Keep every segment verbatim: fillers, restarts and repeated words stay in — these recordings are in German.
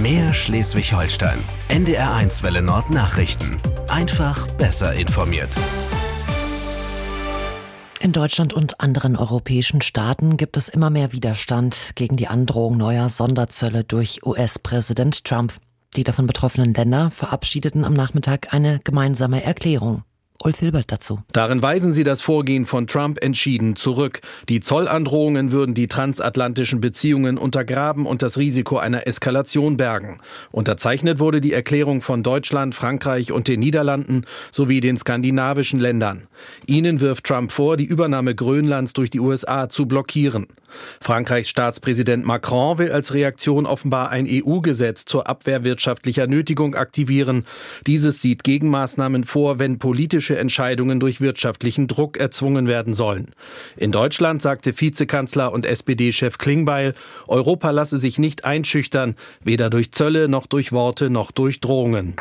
Mehr Schleswig-Holstein. N D R eins Welle Nord Nachrichten. Einfach besser informiert. In Deutschland und anderen europäischen Staaten gibt es immer mehr Widerstand gegen die Androhung neuer Sonderzölle durch U S-Präsident Trump. Die davon betroffenen Länder verabschiedeten am Nachmittag eine gemeinsame Erklärung. Ulf Hilbert dazu. Darin weisen sie das Vorgehen von Trump entschieden zurück. Die Zollandrohungen würden die transatlantischen Beziehungen untergraben und das Risiko einer Eskalation bergen. Unterzeichnet wurde die Erklärung von Deutschland, Frankreich und den Niederlanden sowie den skandinavischen Ländern. Ihnen wirft Trump vor, die Übernahme Grönlands durch die U S A zu blockieren. Frankreichs Staatspräsident Macron will als Reaktion offenbar ein E U-Gesetz zur Abwehr wirtschaftlicher Nötigung aktivieren. Dieses sieht Gegenmaßnahmen vor, wenn politische Entscheidungen durch wirtschaftlichen Druck erzwungen werden sollen. In Deutschland sagte Vizekanzler und S P D-Chef Klingbeil, Europa lasse sich nicht einschüchtern, weder durch Zölle noch durch Worte noch durch Drohungen.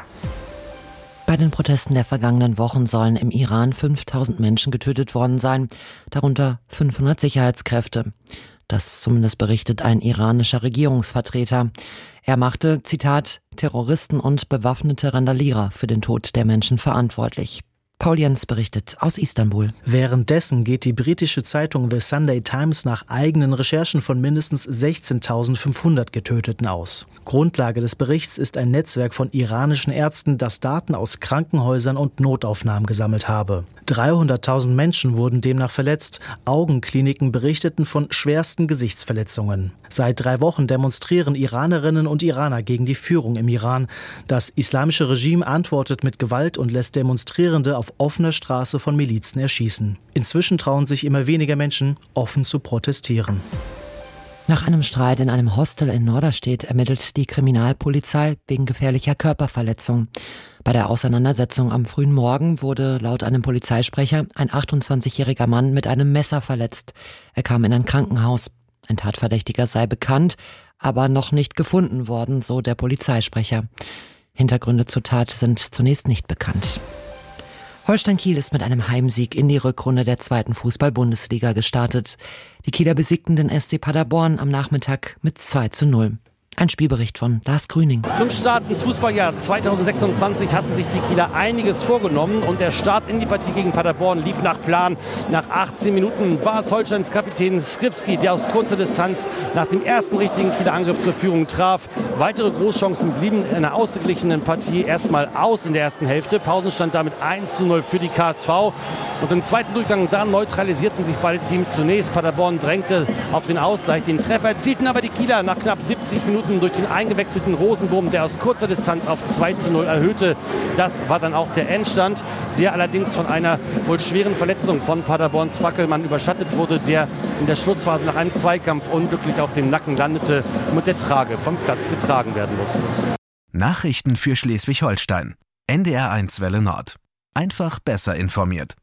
Bei den Protesten der vergangenen Wochen sollen im Iran fünftausend Menschen getötet worden sein, darunter fünfhundert Sicherheitskräfte. Das zumindest berichtet ein iranischer Regierungsvertreter. Er machte, Zitat, Terroristen und bewaffnete Randalierer für den Tod der Menschen verantwortlich. Paul Jens berichtet aus Istanbul. Währenddessen geht die britische Zeitung The Sunday Times nach eigenen Recherchen von mindestens sechzehntausendfünfhundert Getöteten aus. Grundlage des Berichts ist ein Netzwerk von iranischen Ärzten, das Daten aus Krankenhäusern und Notaufnahmen gesammelt habe. dreihunderttausend Menschen wurden demnach verletzt. Augenkliniken berichteten von schwersten Gesichtsverletzungen. Seit drei Wochen demonstrieren Iranerinnen und Iraner gegen die Führung im Iran. Das islamische Regime antwortet mit Gewalt und lässt Demonstrierende auf offener Straße von Milizen erschießen. Inzwischen trauen sich immer weniger Menschen, offen zu protestieren. Nach einem Streit in einem Hostel in Norderstedt ermittelt die Kriminalpolizei wegen gefährlicher Körperverletzung. Bei der Auseinandersetzung am frühen Morgen wurde laut einem Polizeisprecher ein achtundzwanzigjähriger Mann mit einem Messer verletzt. Er kam in ein Krankenhaus. Ein Tatverdächtiger sei bekannt, aber noch nicht gefunden worden, so der Polizeisprecher. Hintergründe zur Tat sind zunächst nicht bekannt. Holstein Kiel ist mit einem Heimsieg in die Rückrunde der zweiten Fußball-Bundesliga gestartet. Die Kieler besiegten den S C Paderborn am Nachmittag mit zwei zu null. Ein Spielbericht von Lars Grüning. Zum Start ins Fußballjahr zweitausendsechsundzwanzig hatten sich die Kieler einiges vorgenommen und der Start in die Partie gegen Paderborn lief nach Plan. Nach achtzehn Minuten war es Holsteins Kapitän Skripski, der aus kurzer Distanz nach dem ersten richtigen Kieler Angriff zur Führung traf. Weitere Großchancen blieben in einer ausgeglichenen Partie erstmal aus in der ersten Hälfte. Pausenstand damit eins zu null für die K S V. Und im zweiten Durchgang dann neutralisierten sich beide Teams zunächst. Paderborn drängte auf den Ausgleich. Den Treffer erzielten aber die Kieler nach knapp siebzig Minuten durch den eingewechselten Rosenbohm, der aus kurzer Distanz auf zwei zu null erhöhte. Das war dann auch der Endstand, der allerdings von einer wohl schweren Verletzung von Paderborns Wackelmann überschattet wurde, der in der Schlussphase nach einem Zweikampf unglücklich auf dem Nacken landete und mit der Trage vom Platz getragen werden musste. Nachrichten für Schleswig-Holstein. N D R eins Welle Nord. Einfach besser informiert.